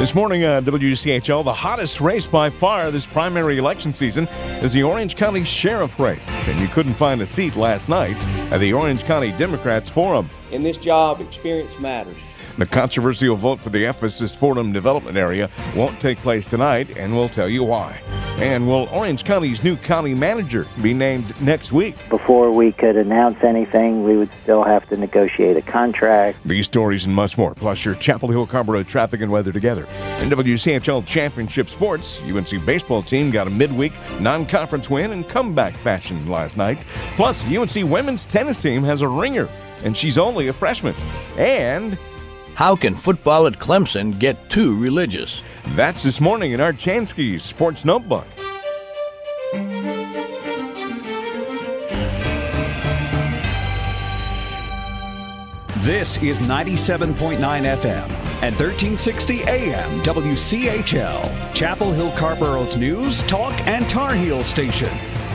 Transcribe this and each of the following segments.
This morning on WCHL, the hottest race by far this primary election season is the Orange County Sheriff race. And you couldn't find a seat last night at the Orange County Democrats Forum. In this job, experience matters. The controversial vote for the Ephesus Fordham development area won't take place tonight, and we'll tell you why. And will Orange County's new county manager be named next week? Before we could announce anything, we would still have to negotiate a contract. These stories and much more, plus your Chapel Hill Carrboro traffic and weather together. In WCHL Championship Sports, UNC baseball team got a midweek non-conference win in comeback fashion last night. Plus, UNC women's tennis team has a ringer, and she's only a freshman. And how can football at Clemson get too religious? That's this morning in Art Chansky's Sports Notebook. This is 97.9 FM and 1360 AM WCHL, Chapel Hill Carrboro's news, talk, and Tar Heel station.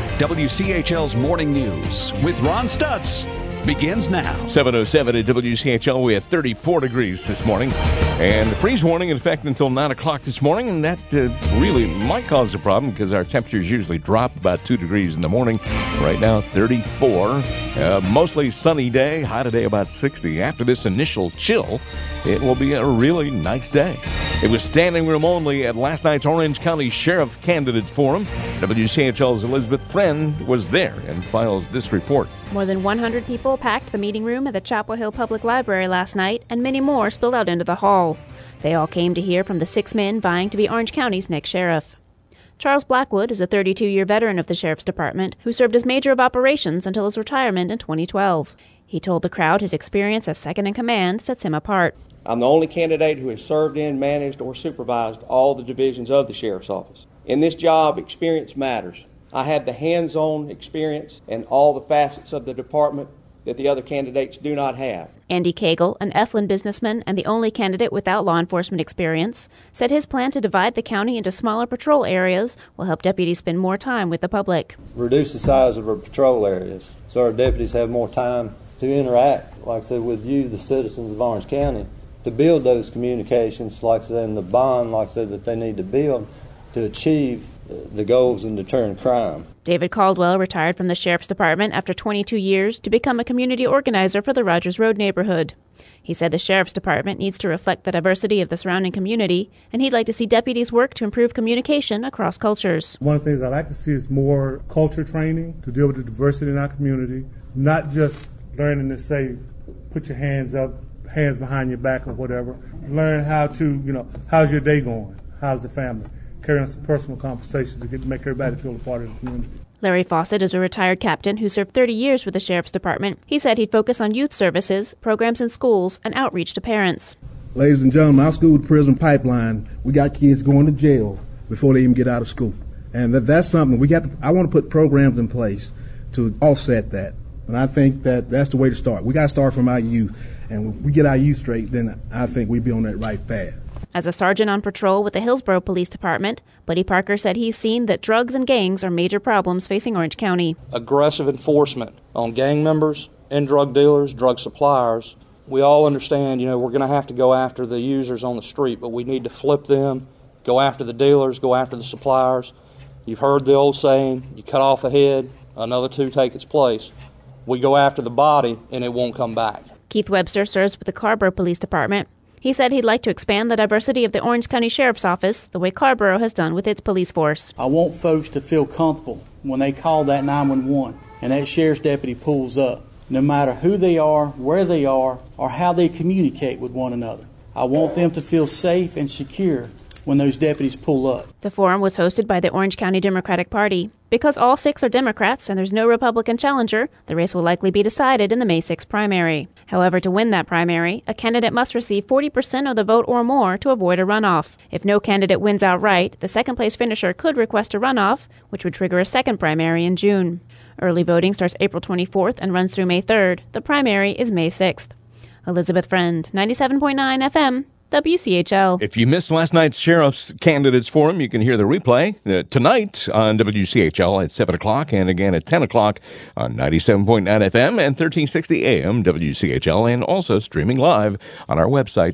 WCHL's Morning News with Ron Stutz begins now. 7:07 at WCHL. We had 34 degrees this morning. And the freeze warning in effect until 9 o'clock this morning. And that really might cause a problem because our temperatures usually drop about 2 degrees in the morning. Right now, 34. Mostly sunny day. High today about 60. After this initial chill, it will be a really nice day. It was standing room only at last night's Orange County Sheriff Candidates Forum. WCHL's Elizabeth Friend was there and files this report. More than 100 people packed the meeting room at the Chapel Hill Public Library last night, and many more spilled out into the hall. They all came to hear from the 6 men vying to be Orange County's next sheriff. Charles Blackwood is a 32-year veteran of the Sheriff's Department who served as Major of Operations until his retirement in 2012. He told the crowd his experience as second-in-command sets him apart. I'm the only candidate who has served in, managed, or supervised all the divisions of the Sheriff's Office. In this job, experience matters. I have the hands-on experience and all the facets of the department that the other candidates do not have. Andy Cagle, an Eflin businessman and the only candidate without law enforcement experience, said his plan to divide the county into smaller patrol areas will help deputies spend more time with the public. Reduce the size of our patrol areas so our deputies have more time to interact, like I said, with you, the citizens of Orange County, to build those communications, like I said, and the bond, like I said, that they need to build to achieve the goals in deterring crime. David Caldwell retired from the Sheriff's Department after 22 years to become a community organizer for the Rogers Road neighborhood. He said the Sheriff's Department needs to reflect the diversity of the surrounding community, and he'd like to see deputies work to improve communication across cultures. One of the things I'd like to see is more culture training to deal with the diversity in our community, not just learning to say, put your hands up, hands behind your back or whatever. Learn how to, how's your day going? How's the family? Carry on some personal conversations to make everybody feel a part of the community. Larry Fawcett is a retired captain who served 30 years with the Sheriff's Department. He said he'd focus on youth services, programs in schools, and outreach to parents. Ladies and gentlemen, our school-to-prison pipeline, we got kids going to jail before they even get out of school. And that's something I want to put programs in place to offset that. And I think that's the way to start. We got to start from our youth. And when we get our youth straight, then I think we'll be on that right path. As a sergeant on patrol with the Hillsborough Police Department, Buddy Parker said he's seen that drugs and gangs are major problems facing Orange County. Aggressive enforcement on gang members and drug dealers, drug suppliers. We all understand, we're going to have to go after the users on the street, but we need to flip them, go after the dealers, go after the suppliers. You've heard the old saying, you cut off a head, another 2 take its place. We go after the body, and it won't come back. Keith Webster serves with the Carrboro Police Department. He said he'd like to expand the diversity of the Orange County Sheriff's Office the way Carrboro has done with its police force. I want folks to feel comfortable when they call that 911 and that sheriff's deputy pulls up, no matter who they are, where they are, or how they communicate with one another. I want them to feel safe and secure when those deputies pull up. The forum was hosted by the Orange County Democratic Party. Because all 6 are Democrats and there's no Republican challenger, the race will likely be decided in the May 6 primary. However, to win that primary, a candidate must receive 40% of the vote or more to avoid a runoff. If no candidate wins outright, the second-place finisher could request a runoff, which would trigger a second primary in June. Early voting starts April 24th and runs through May 3rd. The primary is May 6th. Elizabeth Friend, 97.9 FM, WCHL. If you missed last night's Sheriff's Candidates Forum, you can hear the replay tonight on WCHL at 7 o'clock and again at 10 o'clock on 97.9 FM and 1360 AM WCHL, and also streaming live on our website,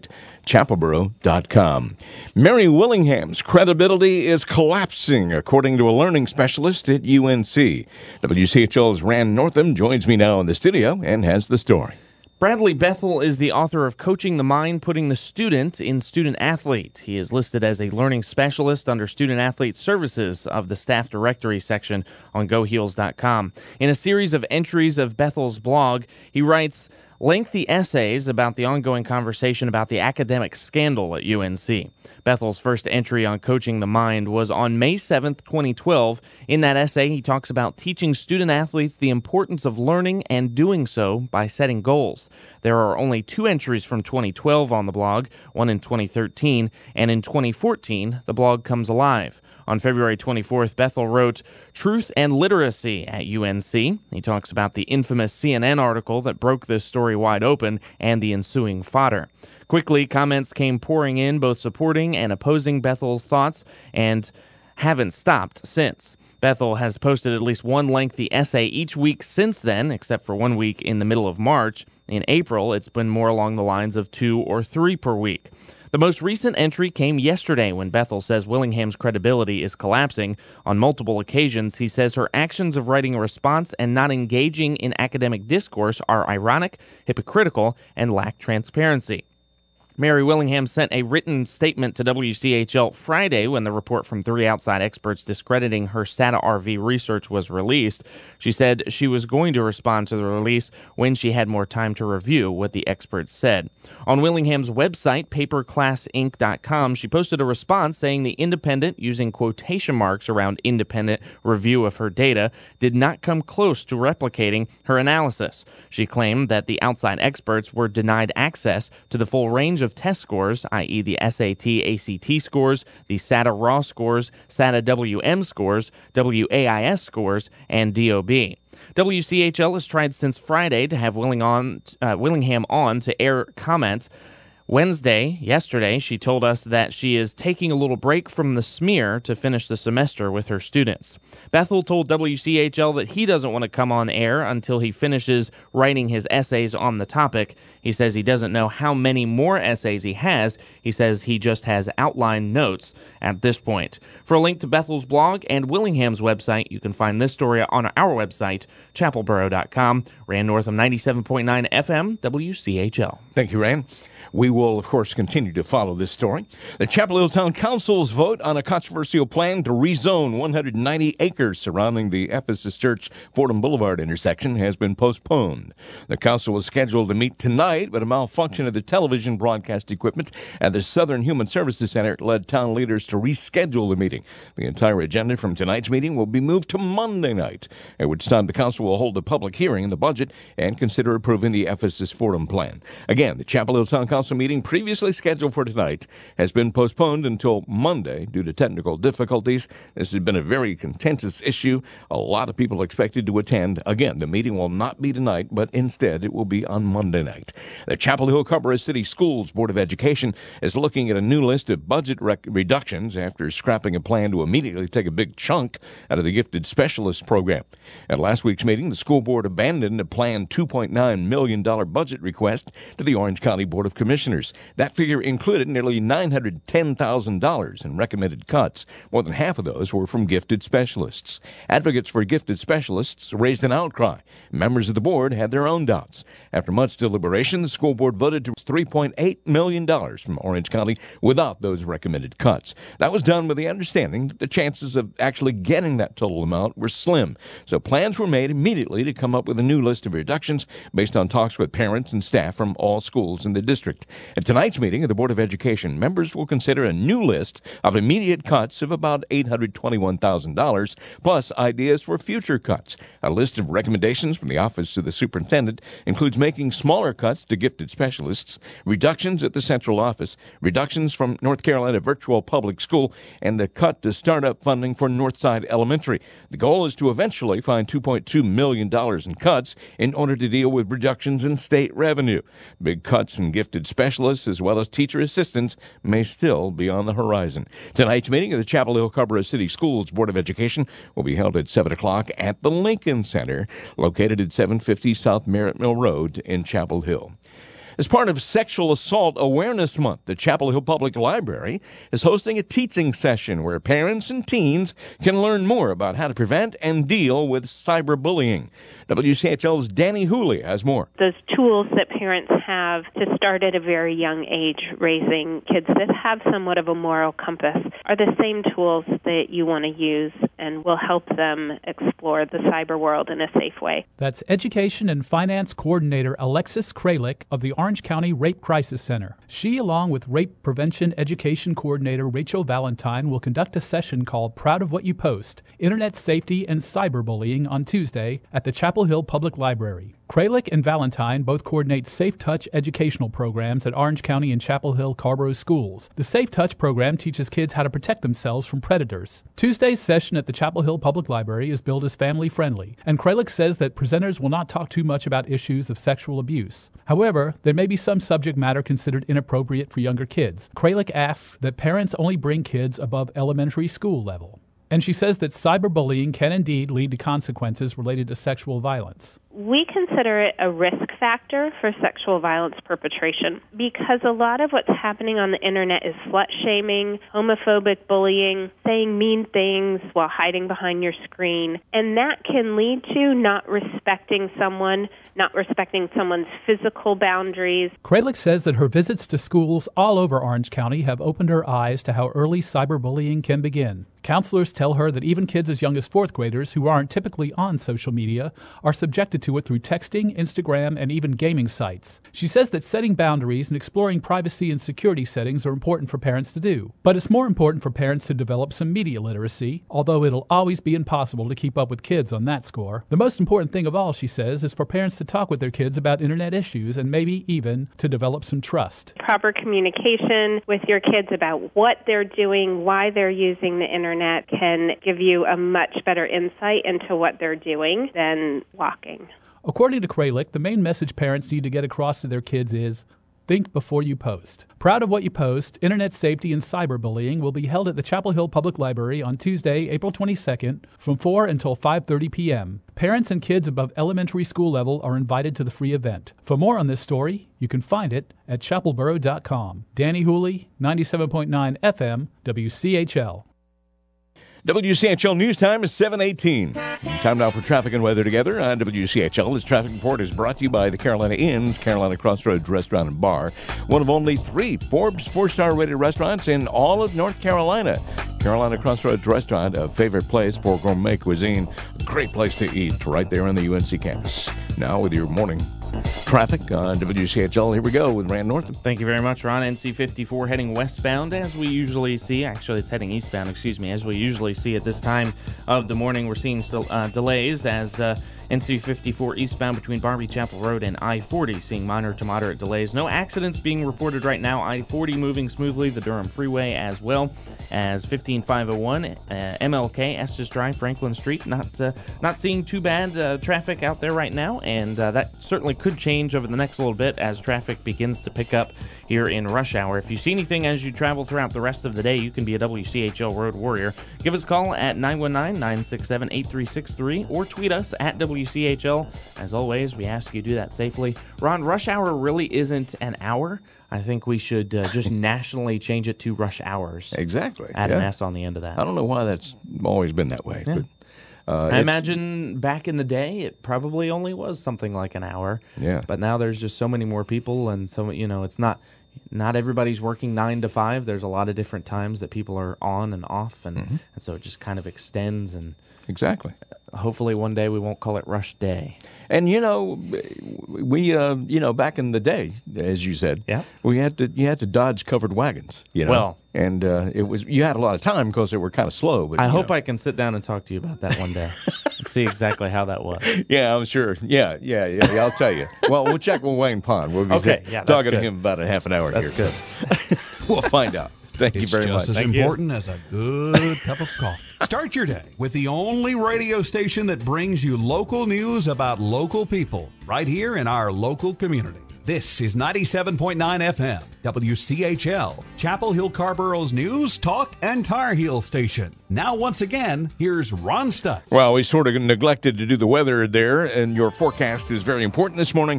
chapelboro.com. Mary Willingham's credibility is collapsing, according to a learning specialist at UNC. WCHL's Rand Northam joins me now in the studio and has the story. Bradley Bethel is the author of Coaching the Mind, Putting the Student in Student Athlete. He is listed as a learning specialist under Student Athlete Services of the Staff Directory section on GoHeels.com. In a series of entries of Bethel's blog, he writes lengthy essays about the ongoing conversation about the academic scandal at UNC. Bethel's first entry on Coaching the Mind was on May 7th, 2012. In that essay, he talks about teaching student athletes the importance of learning and doing so by setting goals. There are only 2 entries from 2012 on the blog, one in 2013, and in 2014, the blog comes alive. On February 24th, Bethel wrote, Truth and Literacy at UNC. He talks about the infamous CNN article that broke this story wide open and the ensuing fodder. Quickly, comments came pouring in, both supporting and opposing Bethel's thoughts, and haven't stopped since. Bethel has posted at least one lengthy essay each week since then, except for 1 week in the middle of March. In April, it's been more along the lines of 2 or 3 per week. The most recent entry came yesterday when Bethel says Willingham's credibility is collapsing. On multiple occasions, he says her actions of writing a response and not engaging in academic discourse are ironic, hypocritical, and lack transparency. Mary Willingham sent a written statement to WCHL Friday when the report from 3 outside experts discrediting her SATA RV research was released. She said she was going to respond to the release when she had more time to review what the experts said. On Willingham's website, paperclassinc.com, she posted a response saying the independent, using quotation marks around independent, review of her data did not come close to replicating her analysis. She claimed that the outside experts were denied access to the full range of test scores, i.e. the SAT, ACT scores, the SATA Raw scores, SATA WM scores, WAIS scores, and DOB. WCHL has tried since Friday to have Willingham on to air comment. Yesterday, she told us that she is taking a little break from the smear to finish the semester with her students. Bethel told WCHL that he doesn't want to come on air until he finishes writing his essays on the topic. He says he doesn't know how many more essays he has. He says he just has outline notes at this point. For a link to Bethel's blog and Willingham's website, you can find this story on our website, chapelboro.com. Rand Northam, 97.9 FM, WCHL. Thank you, Rand. We will, of course, continue to follow this story. The Chapel Hill Town Council's vote on a controversial plan to rezone 190 acres surrounding the Ephesus Church Fordham Boulevard intersection has been postponed. The council was scheduled to meet tonight, but a malfunction of the television broadcast equipment at the Southern Human Services Center led town leaders to reschedule the meeting. The entire agenda from tonight's meeting will be moved to Monday night, at which time the council will hold a public hearing in the budget and consider approving the Ephesus Fordham plan. Again, the Chapel Hill Town Council meeting previously scheduled for tonight has been postponed until Monday due to technical difficulties. This has been a very contentious issue. A lot of people expected to attend. Again, the meeting will not be tonight, but instead it will be on Monday night. The Chapel Hill Carrboro City Schools Board of Education is looking at a new list of budget reductions after scrapping a plan to immediately take a big chunk out of the Gifted Specialist program. At last week's meeting, the school board abandoned a planned $2.9 million budget request to the Orange County Board of Commissioners. That figure included nearly $910,000 in recommended cuts. More than half of those were from gifted specialists. Advocates for gifted specialists raised an outcry. Members of the board had their own doubts. After much deliberation, the school board voted to $3.8 million from Orange County without those recommended cuts. That was done with the understanding that the chances of actually getting that total amount were slim. So plans were made immediately to come up with a new list of reductions based on talks with parents and staff from all schools in the district. At tonight's meeting of the Board of Education, members will consider a new list of immediate cuts of about $821,000, plus ideas for future cuts. A list of recommendations from the Office of the Superintendent includes making smaller cuts to gifted specialists, reductions at the central office, reductions from North Carolina Virtual Public School, and a cut to startup funding for Northside Elementary. The goal is to eventually find $2.2 million in cuts in order to deal with reductions in state revenue. Big cuts in gifted specialists as well as teacher assistants may still be on the horizon. Tonight's meeting of the Chapel Hill Carrboro City Schools Board of Education will be held at 7 o'clock at the Lincoln Center, located at 750 South Merritt Mill Road in Chapel Hill. As part of Sexual Assault Awareness Month, the Chapel Hill Public Library is hosting a teaching session where parents and teens can learn more about how to prevent and deal with cyberbullying. WCHL's Danny Hooley has more. Those tools that parents have to start at a very young age raising kids that have somewhat of a moral compass are the same tools that you want to use and will help them explore the cyber world in a safe way. That's Education and Finance Coordinator Alexis Kralik of the Orange County Rape Crisis Center. She, along with Rape Prevention Education Coordinator Rachel Valentine, will conduct a session called Proud of What You Post, Internet Safety and Cyberbullying on Tuesday at the Chapel Hill Public Library. Kralik and Valentine both coordinate Safe Touch educational programs at Orange County and Chapel Hill Carrboro schools. The Safe Touch program teaches kids how to protect themselves from predators. Tuesday's session at the Chapel Hill Public Library is billed as family-friendly, and Kralik says that presenters will not talk too much about issues of sexual abuse. However, there may be some subject matter considered inappropriate for younger kids. Kralik asks that parents only bring kids above elementary school level. And she says that cyberbullying can indeed lead to consequences related to sexual violence. We consider it a risk factor for sexual violence perpetration because a lot of what's happening on the internet is slut-shaming, homophobic bullying, saying mean things while hiding behind your screen, and that can lead to not respecting someone, not respecting someone's physical boundaries. Kralik says that her visits to schools all over Orange County have opened her eyes to how early cyberbullying can begin. Counselors tell her that even kids as young as fourth graders who aren't typically on social media are subjected to it through texting, Instagram, and even gaming sites. She says that setting boundaries and exploring privacy and security settings are important for parents to do. But it's more important for parents to develop some media literacy, although it'll always be impossible to keep up with kids on that score. The most important thing of all, she says, is for parents to talk with their kids about internet issues and maybe even to develop some trust. Proper communication with your kids about what they're doing, why they're using the internet can give you a much better insight into what they're doing than walking. According to Kralik, the main message parents need to get across to their kids is, think before you post. Proud of What You Post, Internet Safety and Cyberbullying will be held at the Chapel Hill Public Library on Tuesday, April 22nd from 4 until 5:30 p.m. Parents and kids above elementary school level are invited to the free event. For more on this story, you can find it at chapelboro.com. Danny Hooley, 97.9 FM, WCHL. WCHL News Time is 7:18. Time now for traffic and weather together on WCHL. This traffic report is brought to you by the Carolina Inns, Carolina Crossroads Restaurant and Bar, one of only 3 Forbes 4-star rated restaurants in all of North Carolina. Carolina Crossroads Restaurant, a favorite place for gourmet cuisine, a great place to eat right there on the UNC campus. Now with your morning traffic on WCHL. Here we go with Rand Northam. Thank you very much, Ron. NC 54 heading westbound as we usually see. Actually, it's heading eastbound, as we usually see at this time of the morning. We're seeing still delays as NC 54 eastbound between Barbie Chapel Road and I-40, seeing minor to moderate delays. No accidents being reported right now. I-40 moving smoothly, the Durham Freeway as well as 15501, MLK, Estes Drive, Franklin Street. Not seeing too bad traffic out there right now, and that certainly could change over the next little bit as traffic begins to pick up here in rush hour. If you see anything as you travel throughout the rest of the day, you can be a WCHL Road Warrior. Give us a call at 919-967-8363 or tweet us at WCHL. As always, we ask you to do that safely. Ron, rush hour really isn't an hour. I think we should just nationally change it to rush hours. Exactly. Add an S on the end of that. I don't know why that's always been that way. Yeah. But I imagine back in the day, it probably only was something like an hour. Yeah. But now there's just so many more people, and so it's not everybody's working 9 to 5. There's a lot of different times that people are on and off, and so it just kind of extends. And exactly. Hopefully one day we won't call it rush day. And we back in the day, as you said, you had to dodge covered wagons. Well, and you had a lot of time because they were kind of slow. But I hope I can sit down and talk to you about that one day and see exactly how that was. Yeah, I'm sure. Yeah. I'll tell you. Well, we'll check with Wayne Pond. We'll be talking to him about a half an hour here. That's good. We'll find out. Thank you very much. It's just as important as a good cup of coffee. Start your day with the only radio station that brings you local news about local people right here in our local community. This is 97.9 FM, WCHL, Chapel Hill Carborough's news, talk, and Tar Heel station. Now, once again, here's Ron Stutz. Well, we sort of neglected to do the weather there, and your forecast is very important this morning.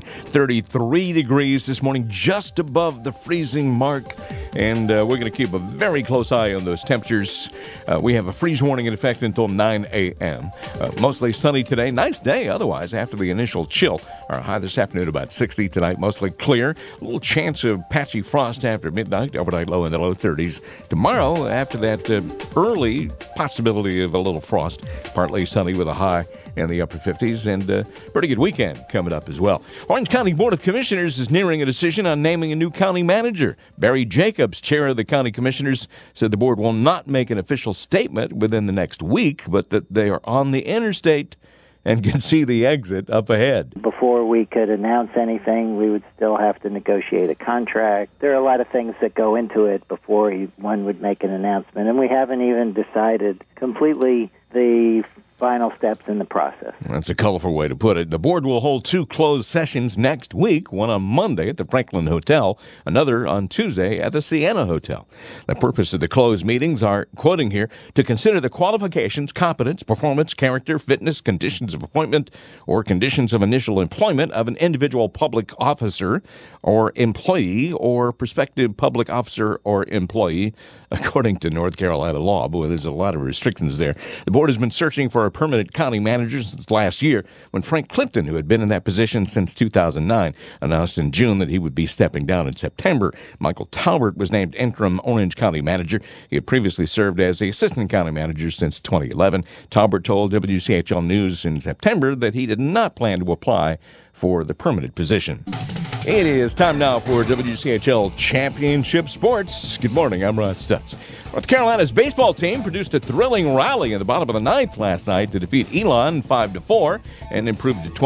33 degrees this morning, just above the freezing mark, and we're going to keep a very close eye on those temperatures. We have a freeze warning in effect until 9 a.m. Mostly sunny today. Nice day otherwise after the initial chill. Our high this afternoon about 60 tonight, mostly clear. A little chance of patchy frost after midnight, overnight low in the low 30s. Tomorrow, after that early possibility of a little frost, partly sunny with a high in the upper 50s, and pretty good weekend coming up as well. Orange County Board of Commissioners is nearing a decision on naming a new county manager. Barry Jacobs, chair of the county commissioners, said the board will not make an official statement within the next week, but that they are on the interstate and can see the exit up ahead. Before we could announce anything, we would still have to negotiate a contract. There are a lot of things that go into it before one would make an announcement, and we haven't even decided completely the final steps in the process. That's a colorful way to put it. The board will hold 2 closed sessions next week, one on Monday at the Franklin Hotel, another on Tuesday at the Sienna Hotel. The purpose of the closed meetings are, quoting here, to consider the qualifications, competence, performance, character, fitness, conditions of appointment, or conditions of initial employment of an individual public officer or employee or prospective public officer or employee, according to North Carolina law. Boy, there's a lot of restrictions there. The board has been searching for a permanent county manager since last year, when Frank Clifton, who had been in that position since 2009, announced in June that he would be stepping down in September. Michael Talbert was named interim Orange County manager. He had previously served as the assistant county manager since 2011. Talbert told WCHL News in September that he did not plan to apply for the permanent position. It is time now for WCHL Championship Sports. Good morning, I'm Ron Stutz. North Carolina's baseball team produced a thrilling rally in the bottom of the ninth last night to defeat Elon 5-4 and improved to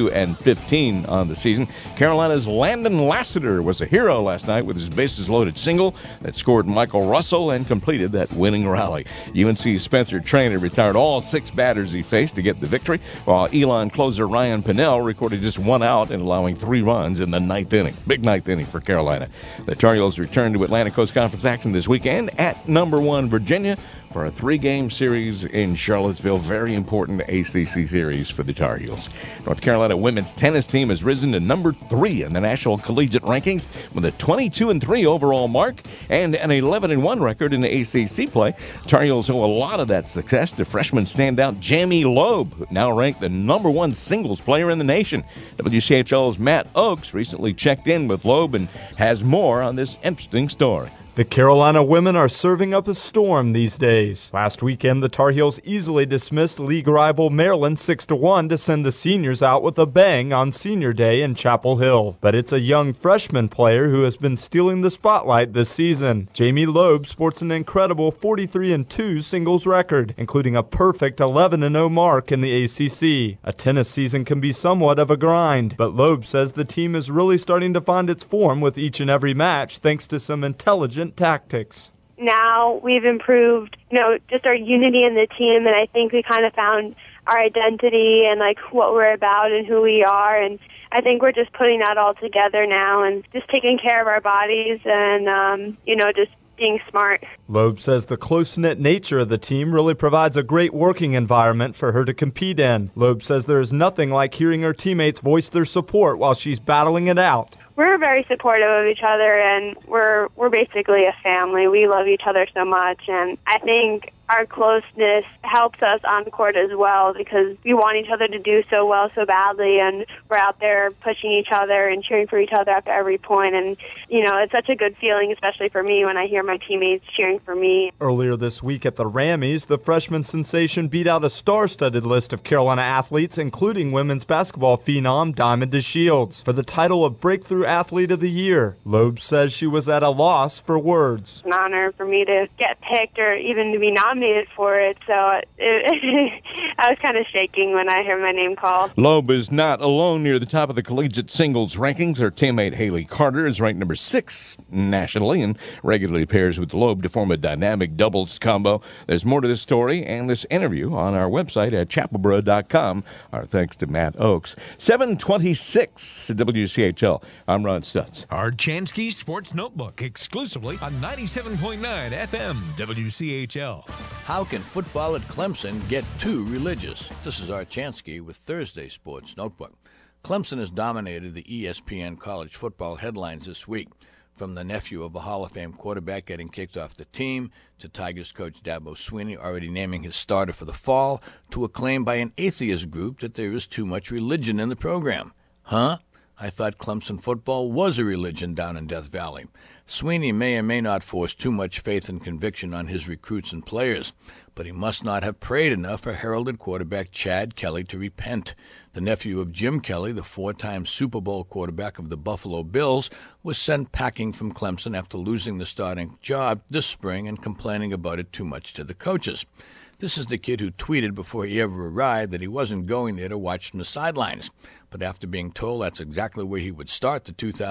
22-15 on the season. Carolina's Landon Lassiter was a hero last night with his bases-loaded single that scored Michael Russell and completed that winning rally. UNC Spencer Traynor retired all 6 batters he faced to get the victory, while Elon closer Ryan Pinnell recorded just 1 out and allowing 3 runs in the ninth inning. Big ninth inning for Carolina. The Tar Heels return to Atlantic Coast Conference action this weekend at number 1 Virginia for a 3-game series in Charlottesville. Very important ACC series for the Tar Heels. North Carolina women's tennis team has risen to number 3 in the national collegiate rankings with a 22-3 overall mark and an 11-1 record in the ACC play. Tar Heels owe a lot of that success to freshman standout Jamie Loeb, now ranked the number 1 singles player in the nation. WCHL's Matt Oakes recently checked in with Loeb and has more on this interesting story. The Carolina women are serving up a storm these days. Last weekend, the Tar Heels easily dismissed league rival Maryland 6-1 to send the seniors out with a bang on Senior Day in Chapel Hill. But it's a young freshman player who has been stealing the spotlight this season. Jamie Loeb sports an incredible 43-2 singles record, including a perfect 11-0 mark in the ACC. A tennis season can be somewhat of a grind, but Loeb says the team is really starting to find its form with each and every match thanks to some intelligent tactics. Now we've improved, just our unity in the team, and I think we kind of found our identity and like what we're about and who we are, and I think we're just putting that all together now and just taking care of our bodies and just being smart. Loeb says the close-knit nature of the team really provides a great working environment for her to compete in. Loeb says there is nothing like hearing her teammates voice their support while she's battling it out. We're very supportive of each other, and we're basically a family. We love each other so much, and I think our closeness helps us on the court as well because we want each other to do so well so badly, and we're out there pushing each other and cheering for each other after every point. And, it's such a good feeling, especially for me, when I hear my teammates cheering for me. Earlier this week at the Rammies, the freshman sensation beat out a star-studded list of Carolina athletes, including women's basketball phenom Diamond DeShields, for the title of Breakthrough Athlete of the Year. Loeb says she was at a loss for words. It's an honor for me to get picked or even to be nominated nominated for it, so I was kind of shaking when I heard my name called. Loeb is not alone near the top of the collegiate singles rankings. Her teammate Haley Carter is ranked number 6 nationally and regularly pairs with Loeb to form a dynamic doubles combo. There's more to this story and this interview on our website at chapelboro.com. Our thanks to Matt Oakes. 726 WCHL. I'm Ron Stutz. Our Chansky Sports Notebook exclusively on 97.9 FM WCHL. How can football at Clemson get too religious? This is Art Chansky with Thursday Sports Notebook. Clemson has dominated the ESPN college football headlines this week. From the nephew of a Hall of Fame quarterback getting kicked off the team, to Tigers coach Dabo Swinney already naming his starter for the fall, to a claim by an atheist group that there is too much religion in the program. Huh? I thought Clemson football was a religion down in Death Valley. Swinney may or may not force too much faith and conviction on his recruits and players, but he must not have prayed enough for heralded quarterback Chad Kelly to repent. The nephew of Jim Kelly, the 4-time Super Bowl quarterback of the Buffalo Bills, was sent packing from Clemson after losing the starting job this spring and complaining about it too much to the coaches. This is the kid who tweeted before he ever arrived that he wasn't going there to watch from the sidelines. But after being told that's exactly where he would start the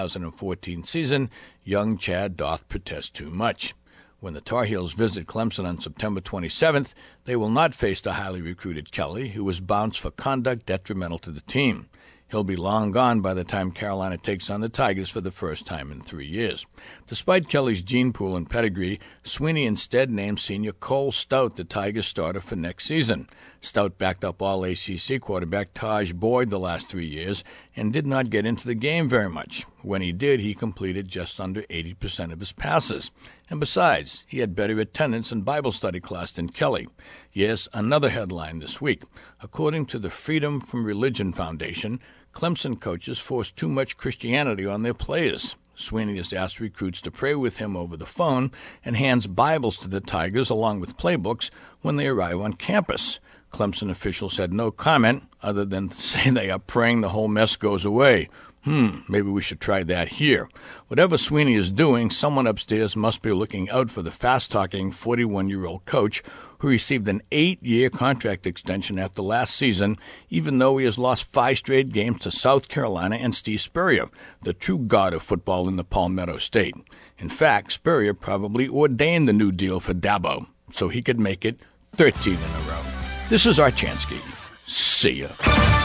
2014 season, young Chad doth protest too much. When the Tar Heels visit Clemson on September 27th, they will not face the highly recruited Kelly, who was bounced for conduct detrimental to the team. He'll be long gone by the time Carolina takes on the Tigers for the first time in 3 years. Despite Kelly's gene pool and pedigree, Swinney instead named senior Cole Stout the Tigers starter for next season. Stout backed up All-ACC quarterback Taj Boyd the last 3 years and did not get into the game very much. When he did, he completed just under 80% of his passes. And besides, he had better attendance in Bible study class than Kelly. Yes, another headline this week. According to the Freedom from Religion Foundation, Clemson coaches force too much Christianity on their players. Swinney has asked recruits to pray with him over the phone and hands Bibles to the Tigers along with playbooks when they arrive on campus. Clemson officials had no comment other than to say they are praying the whole mess goes away. Maybe we should try that here. Whatever Swinney is doing, someone upstairs must be looking out for the fast-talking 41-year-old coach who received an 8-year contract extension after last season, even though he has lost 5 straight games to South Carolina and Steve Spurrier, the true god of football in the Palmetto State. In fact, Spurrier probably ordained the new deal for Dabo so he could make it 13 in a row. This is Art Chansky. See ya.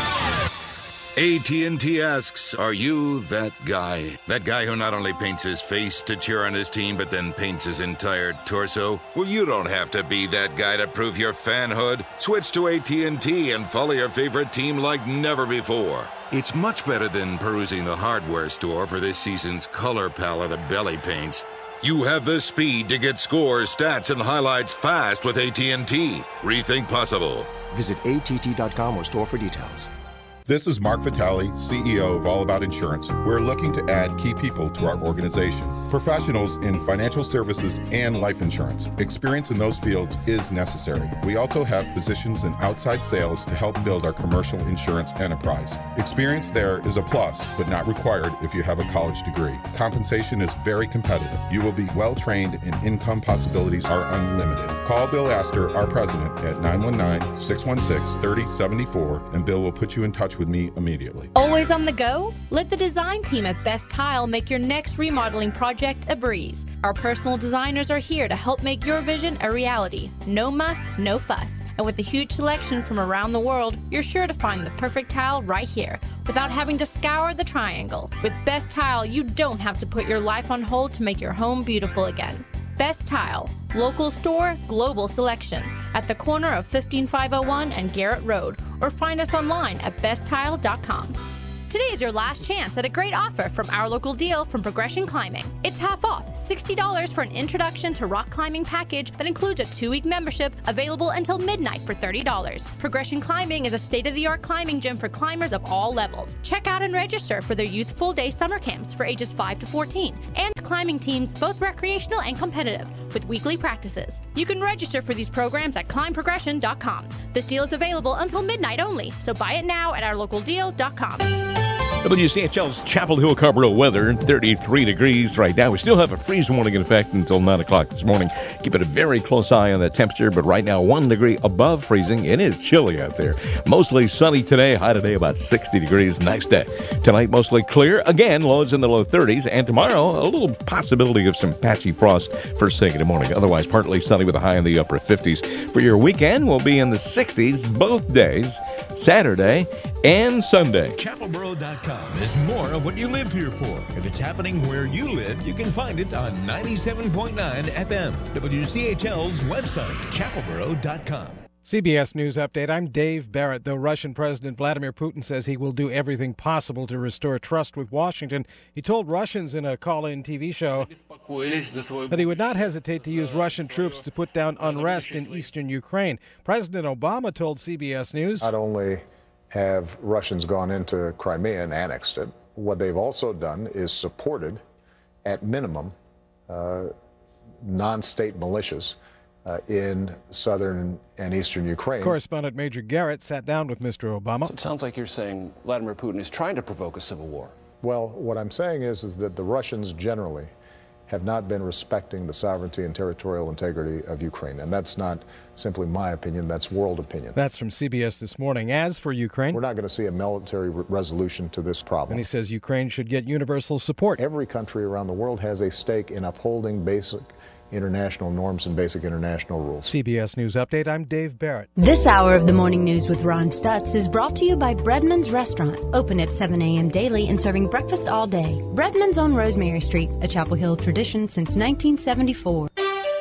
AT&T asks, are you that guy? That guy who not only paints his face to cheer on his team, but then paints his entire torso? Well, you don't have to be that guy to prove your fanhood. Switch to AT&T and follow your favorite team like never before. It's much better than perusing the hardware store for this season's color palette of belly paints. You have the speed to get scores, stats, and highlights fast with AT&T. Rethink possible. Visit att.com or store for details. This is Mark Vitale, CEO of All About Insurance. We're looking to add key people to our organization. Professionals in financial services and life insurance. Experience in those fields is necessary. We also have positions in outside sales to help build our commercial insurance enterprise. Experience there is a plus, but not required if you have a college degree. Compensation is very competitive. You will be well trained and income possibilities are unlimited. Call Bill Astor, our president, at 919-616-3074, and Bill will put you in touch with me immediately. Always on the go? Let the design team at Best Tile make your next remodeling project a breeze. Our personal designers are here to help make your vision a reality. No muss, no fuss. And with a huge selection from around the world, you're sure to find the perfect tile right here without having to scour the triangle. With Best Tile, you don't have to put your life on hold to make your home beautiful again. Best Tile, local store, global selection, at the corner of 15501 and Garrett Road, or find us online at besttile.com. Today is your last chance at a great offer from our local deal from Progression Climbing. It's half off, $60 for an introduction to rock climbing package that includes a 2-week membership available until midnight for $30. Progression Climbing is a state-of-the-art climbing gym for climbers of all levels. Check out and register for their youth full-day summer camps for ages 5 to 14 and climbing teams, both recreational and competitive, with weekly practices. You can register for these programs at climbprogression.com. This deal is available until midnight only, so buy it now at ourlocaldeal.com. WCHL's Chapel Hill Carrboro weather, 33 degrees right now. We still have a freeze warning in effect until 9 o'clock this morning. Keep it a very close eye on the temperature, but right now 1 degree above freezing. It is chilly out there. Mostly sunny today, high today about 60 degrees. Nice day. Tonight mostly clear. Again, lows in the low 30s. And tomorrow, a little possibility of some patchy frost first thing in the morning. Otherwise, partly sunny with a high in the upper 50s. For your weekend, we'll be in the 60s both days, Saturday and Sunday. ChapelBoro.com is more of what you live here for. If it's happening where you live, you can find it on 97.9 FM. WCHL's website, ChapelBoro.com. CBS News Update. I'm Dave Barrett. Though Russian President Vladimir Putin says he will do everything possible to restore trust with Washington, he told Russians in a call-in TV show that he would not hesitate to use Russian troops to put down unrest in eastern Ukraine. President Obama told CBS News, not only have Russians gone into Crimea and annexed it, what they've also done is supported, at minimum, non-state militias in southern and eastern Ukraine. Correspondent Major Garrett sat down with Mr. Obama. So it sounds like you're saying Vladimir Putin is trying to provoke a civil war. Well, what I'm saying is that the Russians generally have not been respecting the sovereignty and territorial integrity of Ukraine. And that's not simply my opinion, that's world opinion. That's from CBS This Morning. As for Ukraine, we're not going to see a military resolution to this problem. And he says Ukraine should get universal support. Every country around the world has a stake in upholding basic international norms and basic international rules. CBS News Update, I'm Dave Barrett. This hour of the Morning News with Ron Stutz is brought to you by Breadman's Restaurant, open at 7 a.m. daily and serving breakfast all day. Breadman's on Rosemary Street, a Chapel Hill tradition since 1974.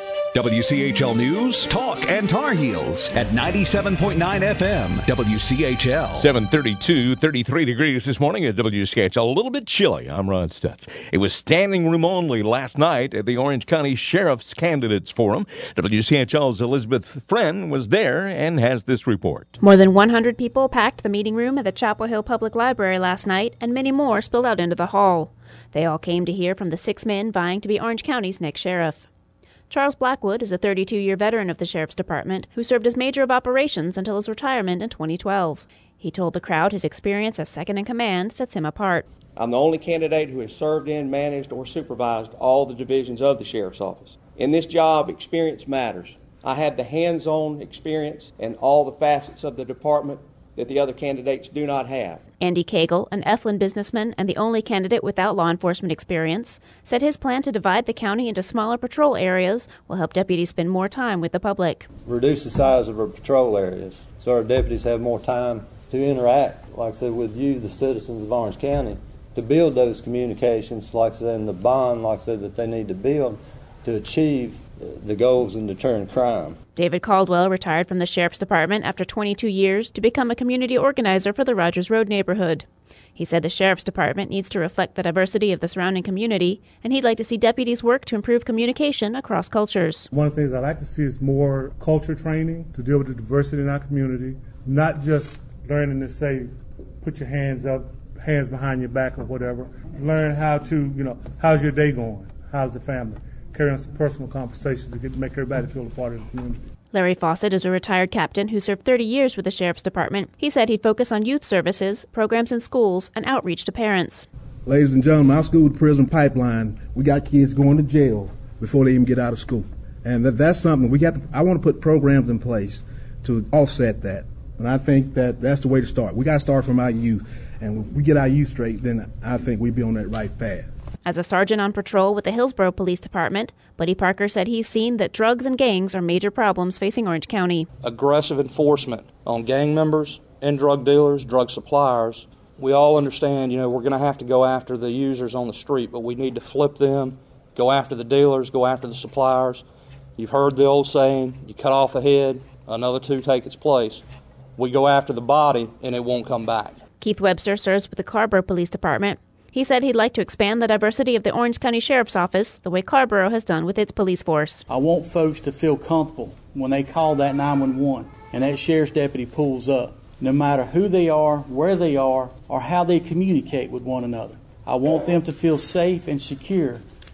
WCHL News, Talk, and Tar Heels at 97.9 FM, WCHL. 7:32, 33 degrees this morning at WCHL. A little bit chilly. I'm Ron Stutz. It was standing room only last night at the Orange County Sheriff's Candidates Forum. WCHL's Elizabeth Friend was there and has this report. More than 100 people packed the meeting room at the Chapel Hill Public Library last night, and many more spilled out into the hall. They all came to hear from the 6 men vying to be Orange County's next sheriff. Charles Blackwood is a 32-year veteran of the Sheriff's Department who served as Major of Operations until his retirement in 2012. He told the crowd his experience as second-in-command sets him apart. I'm the only candidate who has served in, managed, or supervised all the divisions of the Sheriff's Office. In this job, experience matters. I have the hands-on experience and all the facets of the department that the other candidates do not have. Andy Cagle, an Eflin businessman and the only candidate without law enforcement experience, said his plan to divide the county into smaller patrol areas will help deputies spend more time with the public. Reduce the size of our patrol areas so our deputies have more time to interact, like I said, with you, the citizens of Orange County, to build those communications, like I said, and the bond, like I said, that they need to build to achieve the goals in deterring crime. David Caldwell retired from the Sheriff's Department after 22 years to become a community organizer for the Rogers Road neighborhood. He said the Sheriff's Department needs to reflect the diversity of the surrounding community, and he'd like to see deputies work to improve communication across cultures. One of the things I'd like to see is more culture training to deal with the diversity in our community, not just learning to say, put your hands up, hands behind your back or whatever. Learn how to, how's your day going? How's the family? Carry on some personal conversations to make everybody feel a part of the community. Larry Fawcett is a retired captain who served 30 years with the Sheriff's Department. He said he'd focus on youth services, programs in schools, and outreach to parents. Ladies and gentlemen, our school-to-prison pipeline, we got kids going to jail before they even get out of school. And that's something I want to put programs in place to offset that. And I think that's the way to start. We got to start from our youth. And when we get our youth straight, then I think we'll be on that right path. As a sergeant on patrol with the Hillsborough Police Department, Buddy Parker said he's seen that drugs and gangs are major problems facing Orange County. Aggressive enforcement on gang members and drug dealers, drug suppliers. We all understand, we're going to have to go after the users on the street, but we need to flip them, go after the dealers, go after the suppliers. You've heard the old saying, you cut off a head, another two take its place. We go after the body, and it won't come back. Keith Webster serves with the Carrboro Police Department. He said he'd like to expand the diversity of the Orange County Sheriff's Office the way Carrboro has done with its police force. I want folks to feel comfortable when they call that 911 and that sheriff's deputy pulls up, no matter who they are, where they are, or how they communicate with one another. I want them to feel safe and secure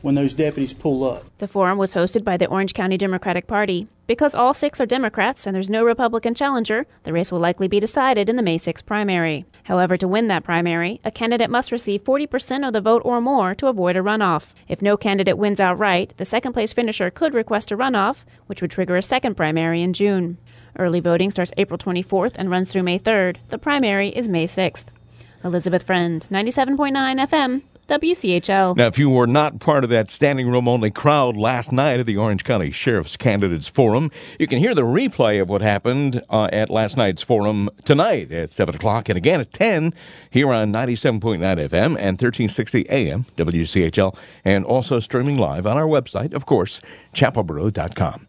when those deputies pull up. The forum was hosted by the Orange County Democratic Party. Because all 6 are Democrats and there's no Republican challenger, the race will likely be decided in the May 6 primary. However, to win that primary, a candidate must receive 40% of the vote or more to avoid a runoff. If no candidate wins outright, the second-place finisher could request a runoff, which would trigger a second primary in June. Early voting starts April 24th and runs through May 3rd. The primary is May 6th. Elizabeth Friend, 97.9 FM. WCHL. Now, if you were not part of that standing room only crowd last night at the Orange County Sheriff's Candidates Forum, you can hear the replay of what happened at last night's forum tonight at 7 o'clock and again at 10 here on 97.9 FM and 1360 AM WCHL, and also streaming live on our website, of course, chapelboro.com.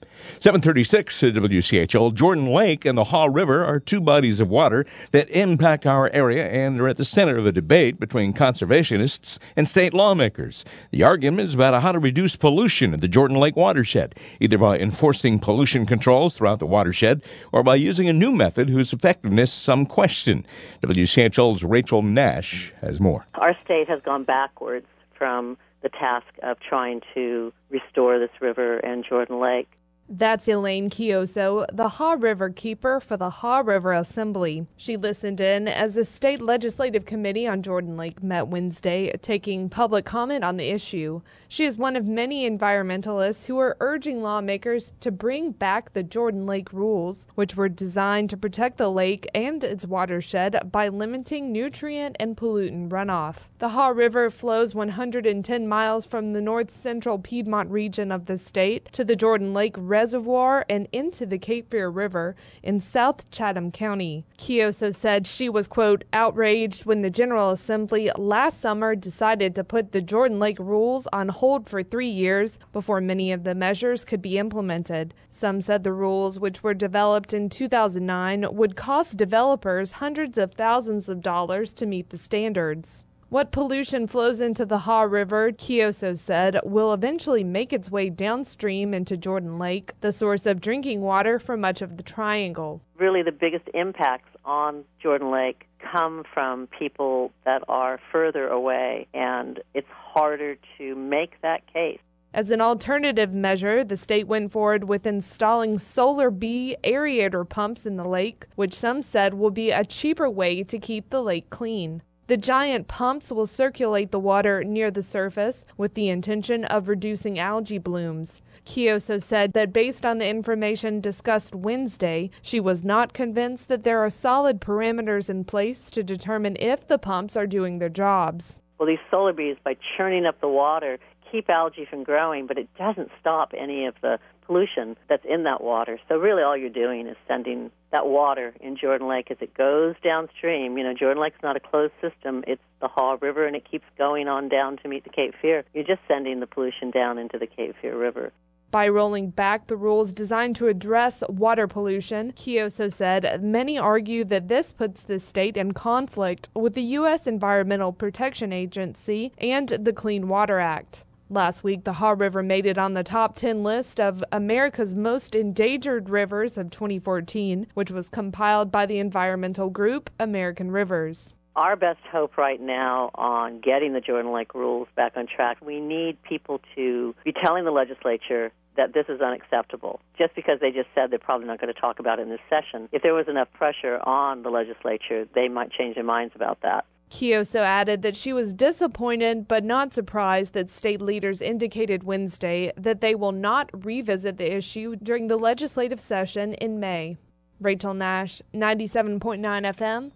736 at WCHL. Jordan Lake and the Haw River are 2 bodies of water that impact our area, and they're at the center of a debate between conservationists and state lawmakers. The argument is about how to reduce pollution in the Jordan Lake watershed, either by enforcing pollution controls throughout the watershed or by using a new method whose effectiveness some question. WCHL's Rachel Nash has more. Our state has gone backwards from the task of trying to restore this river and Jordan Lake. That's Elaine Chioso, the Haw River keeper for the Haw River Assembly. She listened in as the State Legislative Committee on Jordan Lake met Wednesday, taking public comment on the issue. She is one of many environmentalists who are urging lawmakers to bring back the Jordan Lake rules, which were designed to protect the lake and its watershed by limiting nutrient and pollutant runoff. The Haw River flows 110 miles from the north-central Piedmont region of the state to the Jordan Lake Reservoir and into the Cape Fear River in South Chatham County. Chioso said she was, quote, outraged when the General Assembly last summer decided to put the Jordan Lake rules on hold for 3 years before many of the measures could be implemented. Some said the rules, which were developed in 2009, would cost developers hundreds of thousands of dollars to meet the standards. What pollution flows into the Haw River, Chioso said, will eventually make its way downstream into Jordan Lake, the source of drinking water for much of the Triangle. Really, the biggest impacts on Jordan Lake come from people that are further away, and it's harder to make that case. As an alternative measure, the state went forward with installing solar bee aerator pumps in the lake, which some said will be a cheaper way to keep the lake clean. The giant pumps will circulate the water near the surface with the intention of reducing algae blooms. Chioso said that based on the information discussed Wednesday, she was not convinced that there are solid parameters in place to determine if the pumps are doing their jobs. Well, these solar bees, by churning up the water, keep algae from growing, but it doesn't stop any of the pollution that's in that water. So really all you're doing is sending that water in Jordan Lake as it goes downstream. You know, Jordan Lake's not a closed system. It's the Haw River, and it keeps going on down to meet the Cape Fear. You're just sending the pollution down into the Cape Fear River. By rolling back the rules designed to address water pollution, Chioso said many argue that this puts the state in conflict with the U.S. Environmental Protection Agency and the Clean Water Act. Last week, the Haw River made it on the top 10 list of America's most endangered rivers of 2014, which was compiled by the environmental group American Rivers. Our best hope right now on getting the Jordan Lake rules back on track, we need people to be telling the legislature that this is unacceptable. Just because they just said they're probably not going to talk about it in this session, if there was enough pressure on the legislature, they might change their minds about that. Chioso added that she was disappointed but not surprised that state leaders indicated Wednesday that they will not revisit the issue during the legislative session in May. Rachel Nash, 97.9 FM,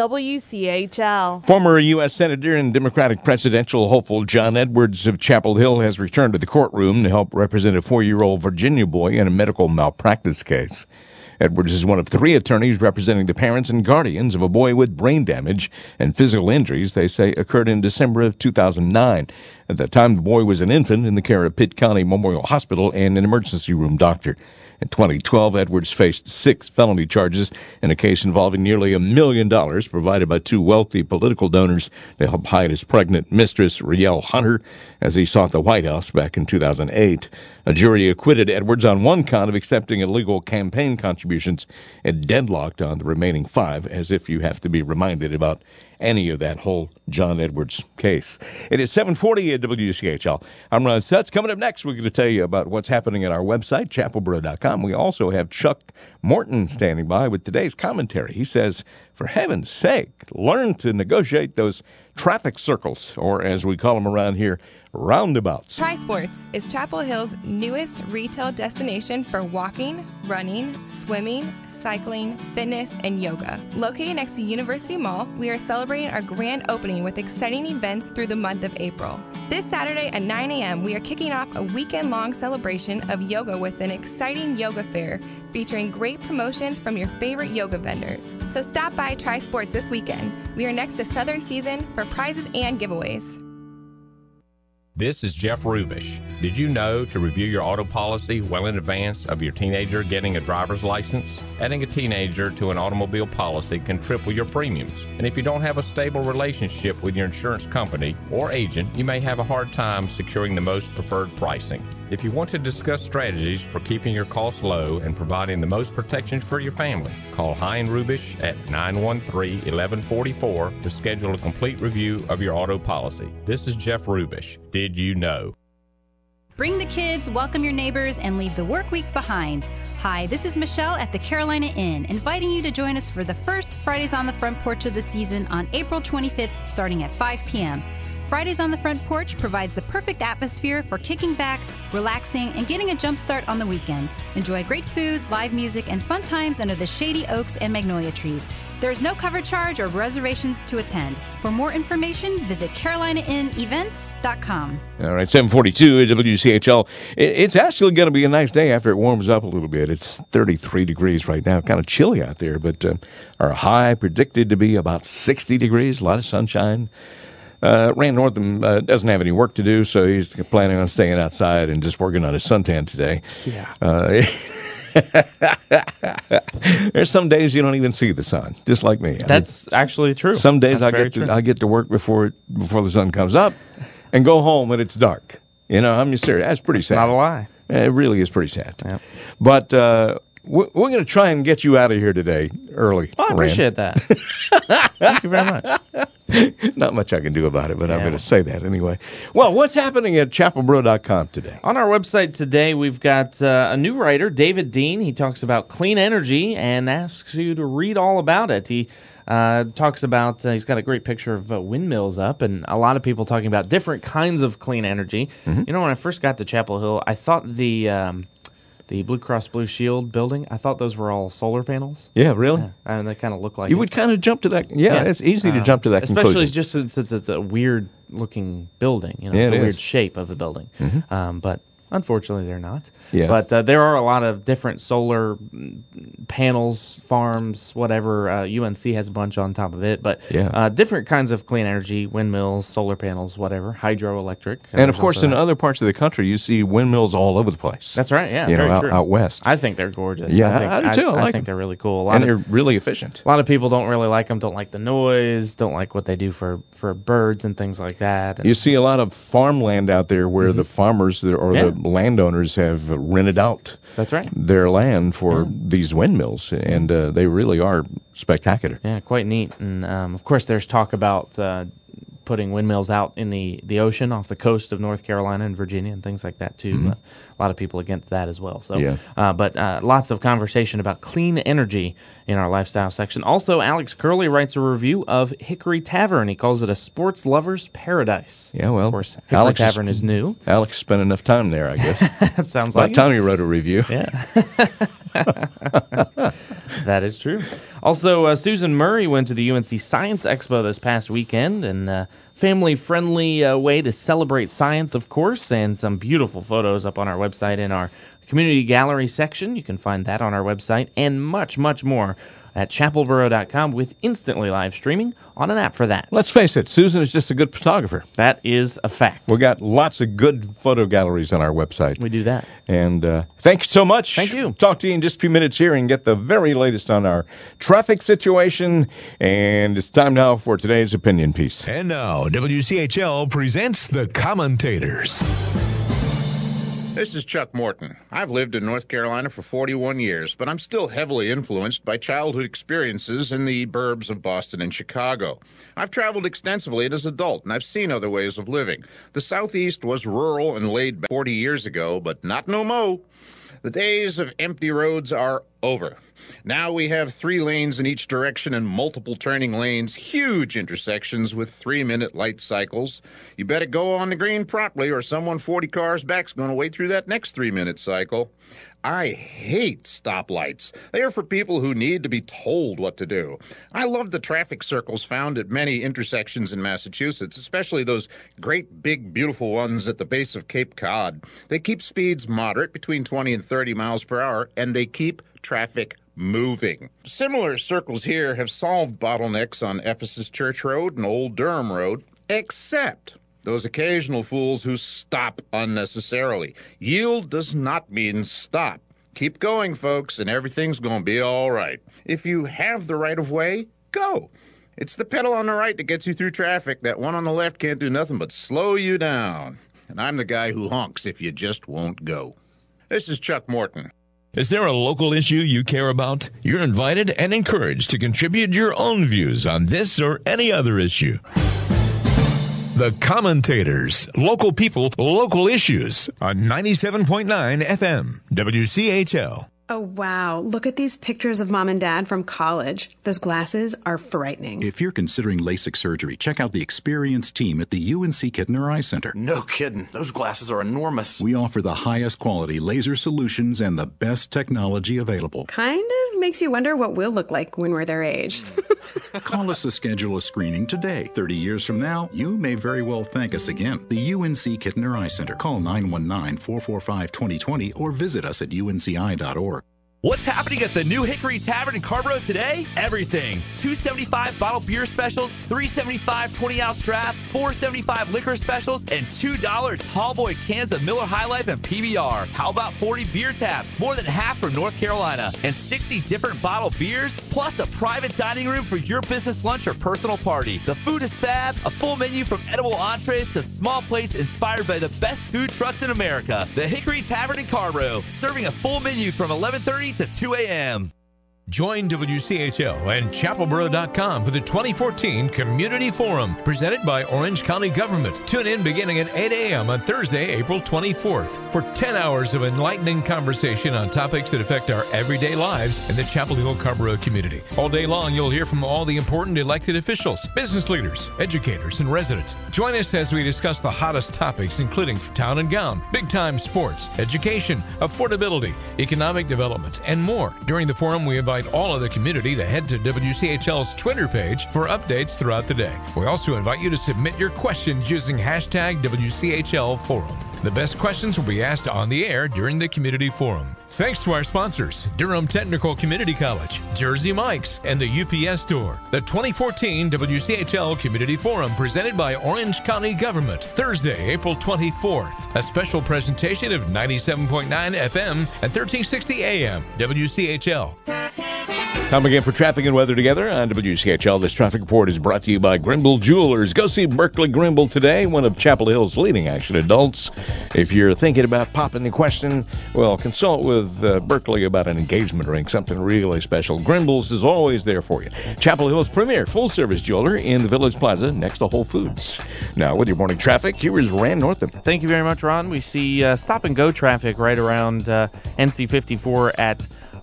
WCHL. Former U.S. Senator and Democratic presidential hopeful John Edwards of Chapel Hill has returned to the courtroom to help represent a 4-year-old Virginia boy in a medical malpractice case. Edwards is one of 3 attorneys representing the parents and guardians of a boy with brain damage and physical injuries they say occurred in December of 2009. At the time, the boy was an infant in the care of Pitt County Memorial Hospital and an emergency room doctor. In 2012, Edwards faced 6 felony charges in a case involving nearly $1 million provided by 2 wealthy political donors to help hide his pregnant mistress, Rielle Hunter, as he sought the White House back in 2008. A jury acquitted Edwards on 1 count of accepting illegal campaign contributions and deadlocked on the remaining 5, as if you have to be reminded about any of that whole John Edwards case. It is 7:40 at WCHL. I'm Ron Stutz. Coming up next, we're going to tell you about what's happening at our website, chapelboro.com. We also have Chuck Morton standing by with today's commentary. He says, for heaven's sake, learn to negotiate those traffic circles, or as we call them around here, roundabouts. Tri-Sports is Chapel Hill's newest retail destination for walking, running, swimming, cycling, fitness, and yoga. Located next to University Mall, we are celebrating our grand opening with exciting events through the month of April. This Saturday at 9 a.m., we are kicking off a weekend-long celebration of yoga with an exciting yoga fair featuring great promotions from your favorite yoga vendors. So stop by Tri-Sports this weekend. We are next to Southern Season for prizes and giveaways. This is Jeff Rubish. Did you know to review your auto policy well in advance of your teenager getting a driver's license? Adding a teenager to an automobile policy can triple your premiums. And if you don't have a stable relationship with your insurance company or agent, you may have a hard time securing the most preferred pricing. If you want to discuss strategies for keeping your costs low and providing the most protection for your family, call Hein Rubish at 913-1144 to schedule a complete review of your auto policy. This is Jeff Rubish. Did you know? Bring the kids, welcome your neighbors, and leave the work week behind. Hi, this is Michelle at the Carolina Inn, inviting you to join us for the first Fridays on the Front Porch of the season on April 25th, starting at 5 p.m. Fridays on the Front Porch provides the perfect atmosphere for kicking back, relaxing, and getting a jump start on the weekend. Enjoy great food, live music, and fun times under the shady oaks and magnolia trees. There is no cover charge or reservations to attend. For more information, visit CarolinaInnEvents.com. All right, 7:42 at WCHL. It's actually going to be a nice day after it warms up a little bit. It's 33 degrees right now, kind of chilly out there, but our high predicted to be about 60 degrees, a lot of sunshine. Rand Northam doesn't have any work to do, so he's planning on staying outside and just working on his suntan today. Yeah. There's some days you don't even see the sun, just like me. That's actually true. Some days I That's get to work before the sun comes up, and go home and it's dark. You know, I'm just serious. That's pretty sad. Not a lie. It really is pretty sad. Yep. But we're going to try and get you out of here today early. Well, I appreciate that. Thank you very much. Not much I can do about it, but I'm going to say that anyway. Well, what's happening at chapelboro.com today? On our website today, we've got a new writer, David Dean. He talks about clean energy and asks you to read all about it. He talks about, he's got a great picture of windmills up, and a lot of people talking about different kinds of clean energy. Mm-hmm. You know, when I first got to Chapel Hill, I thought the Blue Cross Blue Shield building, I thought those were all solar panels. Yeah, really? Yeah, and they kind of look like You would kind of jump to that. Yeah, it's easy to jump to that especially conclusion. just since it's a weird-looking building. You know, Yeah, it's a it weird is. shape of a building. Mhm. But unfortunately, they're not. Yeah. But there are a lot of different solar panels, farms, whatever. UNC has a bunch on top of it. But different kinds of clean energy, windmills, solar panels, whatever, hydroelectric. And, of course, in other parts of the country, you see windmills all over the place. That's right, yeah. You know, very true. out west. I think they're gorgeous. Yeah, I do too. I like think them. they're really cool. And they're really efficient. A lot of people don't really like them, don't like the noise, don't like what they do for birds and things like that. You see a lot of farmland out there where the farmers or the landowners have rented out That's right. their land for these windmills, and they really are spectacular. Yeah, quite neat. And, of course, there's talk about putting windmills out in the ocean off the coast of North Carolina and Virginia and things like that, too. Mhm. A lot of people against that as well. So, Yeah. But lots of conversation about clean energy in our lifestyle section. Also, Alex Curley writes a review of Hickory Tavern. He calls it a sports lover's paradise. Yeah, well, of course, Hickory Tavern is new. Alex spent enough time there, I guess. That sounds By like the time he wrote a review. Yeah. That is true. Also, Susan Murray went to the UNC Science Expo this past weekend, and family-friendly way to celebrate science, of course, and some beautiful photos up on our website in our community gallery section. You can find that on our website, and much, much more at chapelboro.com with instantly live streaming on an app for that. Let's face it, Susan is just a good photographer. That is a fact. We got lots of good photo galleries on our website. We do that. And thank you so much. Thank you. Talk to you in just a few minutes here and get the very latest on our traffic situation. And it's time now for today's opinion piece. And now, WCHL presents The Commentators. This is Chuck Morton. I've lived in North Carolina for 41 years, but I'm still heavily influenced by childhood experiences in the burbs of Boston and Chicago. I've traveled extensively as an adult, and I've seen other ways of living. The Southeast was rural and laid back 40 years ago, but not no mo. The days of empty roads are over. Now we have 3 lanes in each direction and multiple turning lanes, huge intersections with 3-minute light cycles. You better go on the green promptly or someone 40 cars back's going to wait through that next 3-minute cycle. I hate stoplights. They are for people who need to be told what to do. I love the traffic circles found at many intersections in Massachusetts, especially those great, big, beautiful ones at the base of Cape Cod. They keep speeds moderate, between 20 and 30 miles per hour, and they keep traffic moving. Similar circles here have solved bottlenecks on Ephesus Church Road and Old Durham Road, except those occasional fools who stop unnecessarily. Yield does not mean stop. Keep going, folks, and everything's going to be all right. If you have the right of way, go. It's the pedal on the right that gets you through traffic. That one on the left can't do nothing but slow you down. And I'm the guy who honks if you just won't go. This is Chuck Morton. Is there a local issue you care about? You're invited and encouraged to contribute your own views on this or any other issue. The Commentators, local people, local issues on 97.9 FM, WCHL. Oh, wow. Look at these pictures of Mom and Dad from college. Those glasses are frightening. If you're considering LASIK surgery, check out the experienced team at the UNC Kittner Eye Center. No kidding. Those glasses are enormous. We offer the highest quality laser solutions and the best technology available. Kind of makes you wonder what we'll look like when we're their age. Call us to schedule a screening today. 30 years from now, you may very well thank us again. The UNC Kittner Eye Center. Call 919-445-2020 or visit us at unci.org. What's happening at the New Hickory Tavern in Carborough today? Everything. $2.75 bottle beer specials, $3.75 20-ounce drafts, $4.75 liquor specials, and $2 tallboy cans of Miller High Life and PBR. How about 40 beer taps, more than half from North Carolina, and 60 different bottle beers, plus a private dining room for your business lunch or personal party. The food is fab, a full menu from edible entrees to small plates inspired by the best food trucks in America. The Hickory Tavern in Carborough, serving a full menu from 11:30 to 2 a.m. Join WCHL and ChapelBoro.com for the 2014 Community Forum, presented by Orange County Government. Tune in beginning at 8 a.m. on Thursday, April 24th, for 10 hours of enlightening conversation on topics that affect our everyday lives in the Chapel Hill Carborough community. All day long, you'll hear from all the important elected officials, business leaders, educators, and residents. Join us as we discuss the hottest topics, including town and gown, big-time sports, education, affordability, economic development, and more. During the forum, we invite all of the community to head to WCHL's Twitter page for updates throughout the day. We also invite you to submit your questions using hashtag WCHL Forum. The best questions will be asked on the air during the community forum. Thanks to our sponsors, Durham Technical Community College, Jersey Mike's, and the UPS Store. The 2014 WCHL Community Forum presented by Orange County Government, Thursday, April 24th. A special presentation of 97.9 FM and 1360 AM, WCHL. Time again for traffic and weather together on WCHL. This traffic report is brought to you by Grimble Jewelers. Go see Berkeley Grimble today, one of Chapel Hill's leading action adults. If you're thinking about popping the question, well, consult with Berkeley about an engagement ring, something really special. Grimble's is always there for you. Chapel Hill's premier full-service jeweler in the Village Plaza next to Whole Foods. Now, with your morning traffic, here is Rand Northam. Thank you very much, Ron. We see stop-and-go traffic right around NC 54 at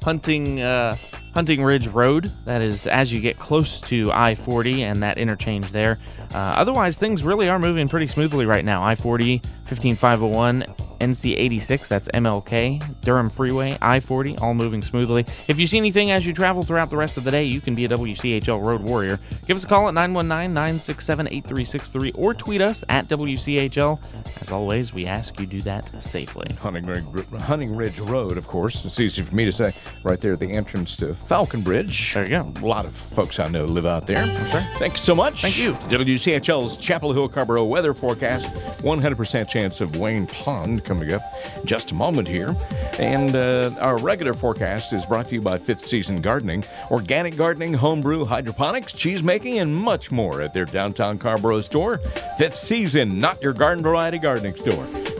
Hunting Ridge Road. That is as you get close to I-40 and that interchange there. Otherwise, things really are moving pretty smoothly right now. I-40, 15501, NC 86, that's MLK, Durham Freeway, I-40, all moving smoothly. If you see anything as you travel throughout the rest of the day, you can be a WCHL Road Warrior. Give us a call at 919-967-8363 or tweet us at WCHL. As always, we ask you do that safely. Hunting Ridge Road, of course. It's easy for me to say. Right there at the entrance to Falcon Bridge. There you go. A lot of folks I know live out there. Okay. Thanks so much. Thank you. WCHL's Chapel Hill Carborough weather forecast. 100% chance of Wayne Pond coming up just a moment here. And our regular forecast is brought to you by Fifth Season Gardening. Organic gardening, homebrew, hydroponics, cheese making, and much more at their downtown Carborough store. Fifth Season, not your garden variety gardening store.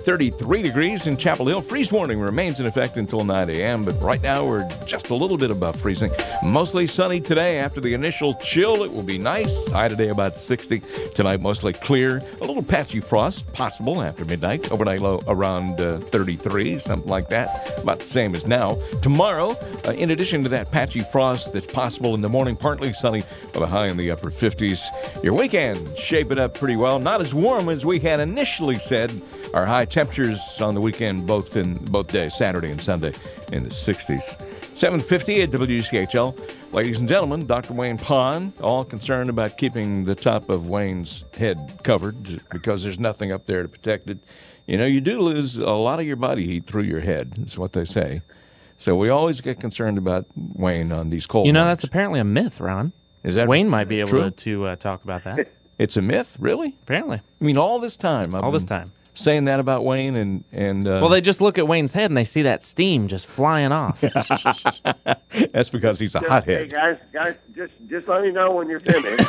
33 degrees in Chapel Hill. Freeze warning remains in effect until 9 a.m., but right now we're just a little bit above freezing. Mostly sunny today. After the initial chill, it will be nice. High today about 60. Tonight, mostly clear. A little patchy frost possible after midnight. Overnight low around 33, something like that. About the same as now. Tomorrow, in addition to that patchy frost that's possible in the morning, partly sunny with a high in the upper 50s. Your weekend shaping up pretty well. Not as warm as we had initially said. Our high temperatures on the weekend, both days, Saturday and Sunday, in the 60s. 7:50 at WCHL. Ladies and gentlemen, Dr. Wayne Pond, all concerned about keeping the top of Wayne's head covered because there's nothing up there to protect it. You know, you do lose a lot of your body heat through your head, is what they say. So we always get concerned about Wayne on these cold You know, nights. that's apparently a myth, Ron. Is that Wayne might be able true? to talk about that. It's a myth? Really? Apparently. I mean, all this time. All this time. Saying that about Wayne and well, they just look at Wayne's head and they see that steam just flying off. That's because he's a hothead. Hey, guys, just let me know when you're finished.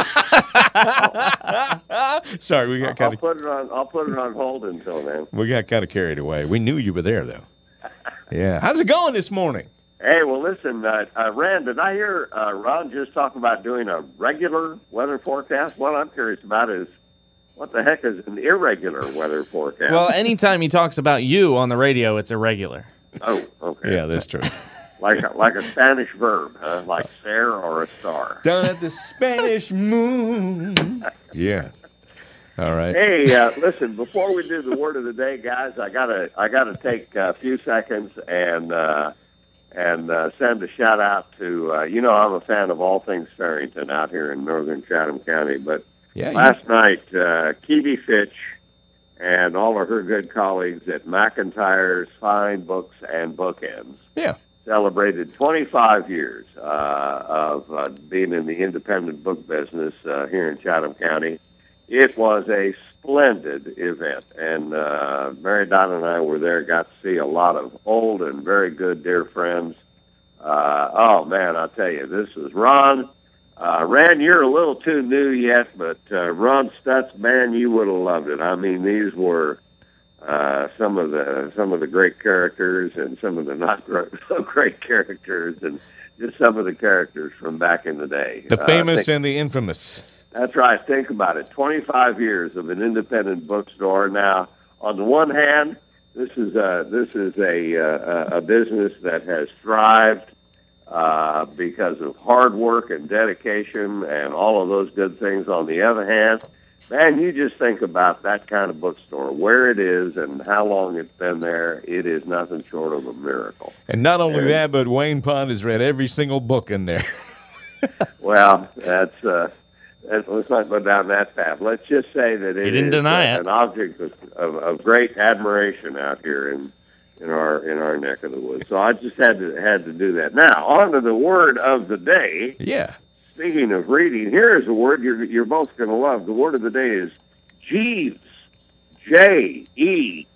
Sorry, we got kind of. I'll put it on hold until then. We got kind of carried away. We knew you were there, though. Yeah. How's it going this morning? Hey, well, listen, Rand, did I hear Ron just talk about doing a regular weather forecast? What I'm curious about is what the heck is an irregular weather forecast? Well, anytime he talks about you on the radio, it's irregular. Oh, okay. Yeah, that's true. like a Spanish verb, huh? Like ser or a star. Down at the Spanish moon. Yeah. All right. Hey, listen, before we do the word of the day, guys, I gotta take a few seconds and send a shout out to I'm a fan of all things Farrington out here in northern Chatham County, but last night Kiwi Fitch and all of her good colleagues at McIntyre's Fine Books and Bookends celebrated 25 years of being in the independent book business here in Chatham County. It was a splendid event, and Mary Donna and I were there, got to see a lot of old and very good dear friends. Oh, man, I'll tell you, this is Ron. Rand, you're a little too new yet, but Ron Stutz, man, you would have loved it. I mean, these were some of the great characters and some of the not so great characters, and just some of the characters from back in the day. The famous and the infamous. That's right. Think about it. 25 years of an independent bookstore. Now, on the one hand, this is a business that has thrived because of hard work and dedication and all of those good things. On the other hand, man, you just think about that kind of bookstore, where it is and how long it's been there. It is nothing short of a miracle. And not only that, but Wayne Pond has read every single book in there. Well, let's not go down that path. Let's just say that it is an object of great admiration out here in our neck of the woods. So I just had to do that. Now, on to the word of the day. Yeah. Speaking of reading, here is a word you're both going to love. The word of the day is Jeeves. Jeeves.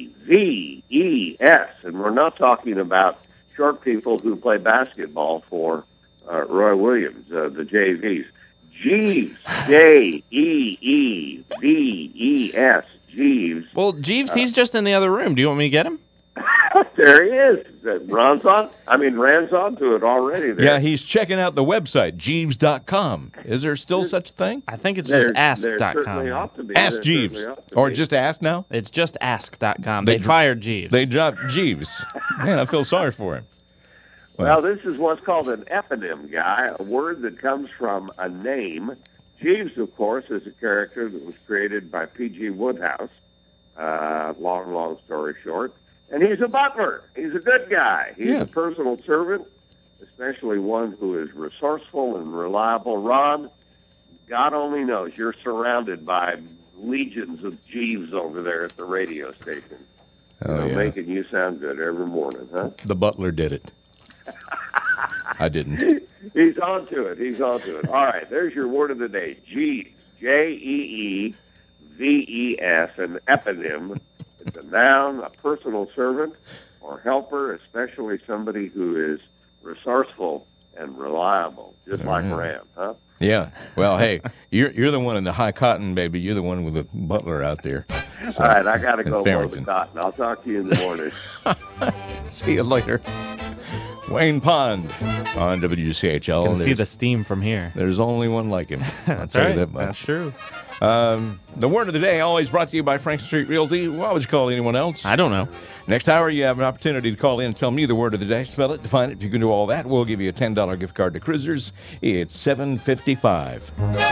And we're not talking about short people who play basketball for Roy Williams, the JVs. Jeeves, Jeeves, Jeeves. Well, Jeeves, he's just in the other room. Do you want me to get him? There he is. Rand's on to it already. There. Yeah, he's checking out the website, Jeeves.com. Is there still such a thing? I think it's just ask.com. Ask Jeeves. Or just ask now? It's just ask.com. They fired Jeeves. They dropped Jeeves. Man, I feel sorry for him. Well, this is what's called an eponym, Guy, a word that comes from a name. Jeeves, of course, is a character that was created by P.G. Wodehouse, long story short. And he's a butler. He's a good guy. He's a personal servant, especially one who is resourceful and reliable. Ron, God only knows you're surrounded by legions of Jeeves over there at the radio station. Making you sound good every morning, huh? The butler did it. I didn't. He's on to it. All right, there's your word of the day. Jeeves. Jeeves, an eponym. It's a noun, a personal servant or helper, especially somebody who is resourceful and reliable, just like Ram, huh? Yeah. Well, hey, you're the one in the high cotton, baby. You're the one with the Butler out there. So, all right, I got to go mow the Farrington. cotton. I'll talk to you in the morning. See you later. Wayne Pond on WCHL. You can see the steam from here. There's only one like him. That's I'll tell right. you that much. That's true. The word of the day always brought to you by Franklin Street Realty. Why would you call anyone else? I don't know. Next hour, you have an opportunity to call in and tell me the word of the day. Spell it, define it. If you can do all that, we'll give you a $10 gift card to Cruisers. It's 7:55.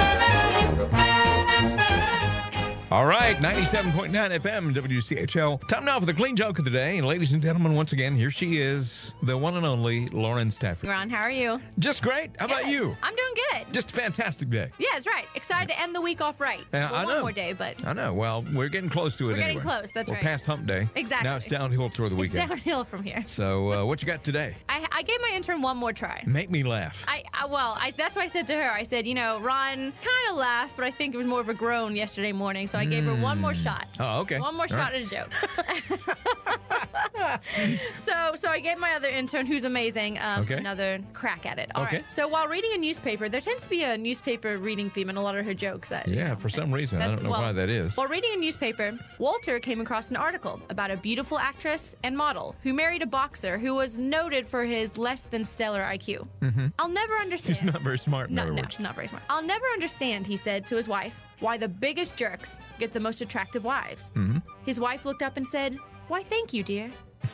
All right, 97.9 FM, WCHL. Time now for the clean joke of the day. And ladies and gentlemen, once again, here she is, the one and only Lauren Stafford. Ron, how are you? Just great. How about you? I'm doing good. Just a fantastic day. Yeah, that's right. Excited to end the week off right. Yeah, I one know. more day, but I know. Well, we're getting close to it We're getting anyway. close, that's we're right. past hump day. Exactly. Now it's downhill toward the it's weekend. downhill from here. So what you got today? I gave my intern one more try. Make me laugh. That's what I said to her. I said, Ron kind of laughed, but I think it was more of a groan yesterday morning, so I gave her one more shot. Oh, okay. One more All shot right. at a joke. So I gave my other intern, who's amazing, Okay. another crack at it. All Okay. right. So while reading a newspaper, there tends to be a newspaper reading theme in a lot of her jokes. Yeah, for some reason. I don't know why that is. While reading a newspaper, Walter came across an article about a beautiful actress and model who married a boxer who was noted for his less than stellar IQ. Mm-hmm. I'll never understand. He's not very smart, in other words. Not very smart. I'll never understand, he said to his wife, why the biggest jerks get the most attractive wives. Mm-hmm. His wife looked up and said, "Why, thank you, dear."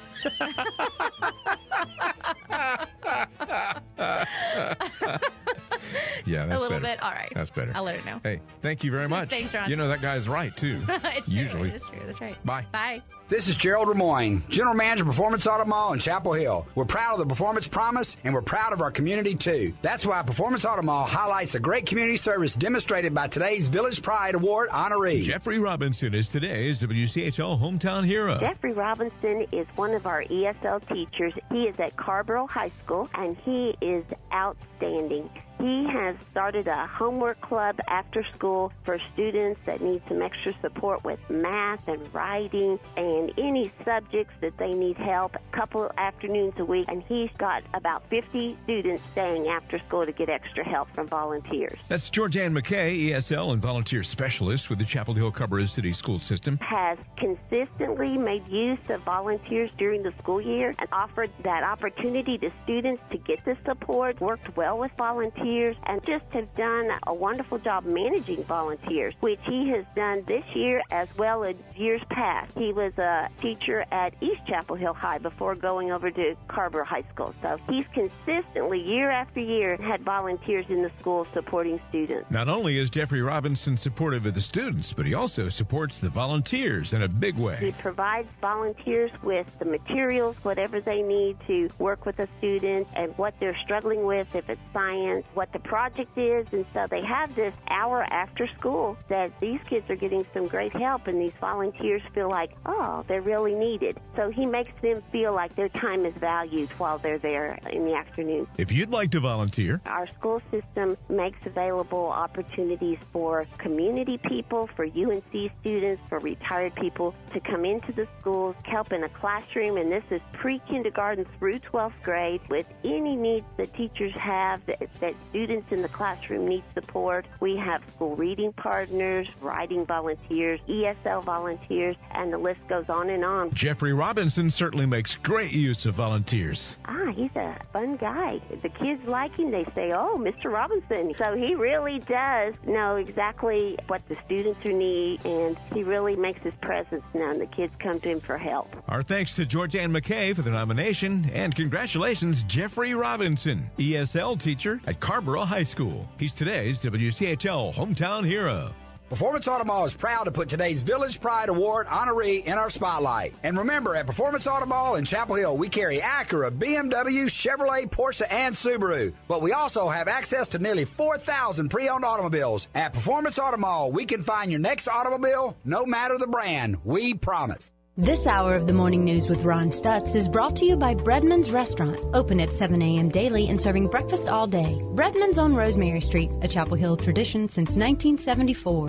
Yeah, that's a little better. bit. All right. That's better. I'll let her know. Hey, thank you very much. Thanks, Ron. You know that guy's right, too. It's true. Usually. It's true. That's right. Bye. Bye. This is Gerald Lemoyne, General Manager of Performance Auto Mall in Chapel Hill. We're proud of the Performance Promise, and we're proud of our community, too. That's why Performance Auto Mall highlights the great community service demonstrated by today's Village Pride Award honoree. Jeffrey Robinson is today's WCHL Hometown Hero. Jeffrey Robinson is one of our ESL teachers. He is at Carborough High School, and he is outstanding. He has started a homework club after school for students that need some extra support with math and writing and any subjects that they need help, a couple afternoons a week. And he's got about 50 students staying after school to get extra help from volunteers. That's Georgianne McKay, ESL and volunteer specialist with the Chapel Hill Carborough City School System. Has consistently made use of volunteers during the school year and offered that opportunity to students to get the support, worked well with volunteers, and just have done a wonderful job managing volunteers, which he has done this year as well as years past. He was a teacher at East Chapel Hill High before going over to Carborough High School. So he's consistently, year after year, had volunteers in the school supporting students. Not only is Jeffrey Robinson supportive of the students, but he also supports the volunteers in a big He way. provides volunteers with the materials, whatever they need to work with a student and what they're struggling with, if it's science, what the project is. And so they have this hour after school that these kids are getting some great help, and these volunteers feel like, oh, they're really needed. So he makes them feel like their time is valued while they're there in the afternoon. If you'd like to volunteer, Our school system makes available opportunities for community people, for UNC students, for retired people to come into the schools, help in a classroom, and this is pre-kindergarten through 12th grade with any needs that teachers have that students in the classroom need support. We have school reading partners, writing volunteers, ESL volunteers, and the list goes on and on. Jeffrey Robinson certainly makes great use of volunteers. He's a fun guy. The kids like him. They say, oh, Mr. Robinson. So he really does know exactly what the students need, and he really makes his presence known. The kids come to him for help. Our thanks to Georgianne McKay for the nomination, and congratulations, Jeffrey Robinson, ESL teacher at Carborough High School. He's today's WCHL Hometown Hero. Performance Auto Mall is proud to put today's Village Pride Award honoree in our spotlight. And remember, at Performance Auto Mall in Chapel Hill, we carry Acura, BMW, Chevrolet, Porsche, and Subaru. But we also have access to nearly 4,000 pre-owned automobiles. At Performance Auto Mall, we can find your next automobile, no matter the brand. We promise. This hour of the Morning News with Ron Stutz is brought to you by Breadman's Restaurant, open at 7 a.m. daily and serving breakfast all day. Breadman's on Rosemary Street, a Chapel Hill tradition since 1974.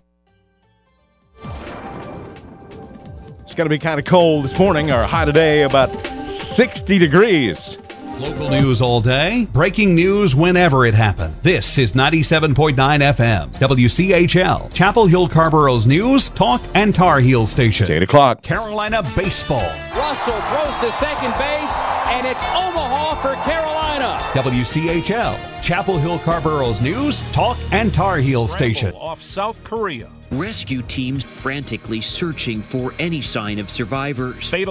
It's going to be kind of cold this morning. Our high today about 60 degrees. Local news all day, breaking news whenever it happened. This is 97.9 FM, WCHL, Chapel Hill Carborough's news, talk, and Tar Heel station. 8 o'clock. Carolina baseball. Russell throws to second base, and it's Omaha for Carolina. WCHL, Chapel Hill Carborough's news, talk, and Tar Heel station. Off South Korea. Rescue teams frantically searching for any sign of survivors. Fatal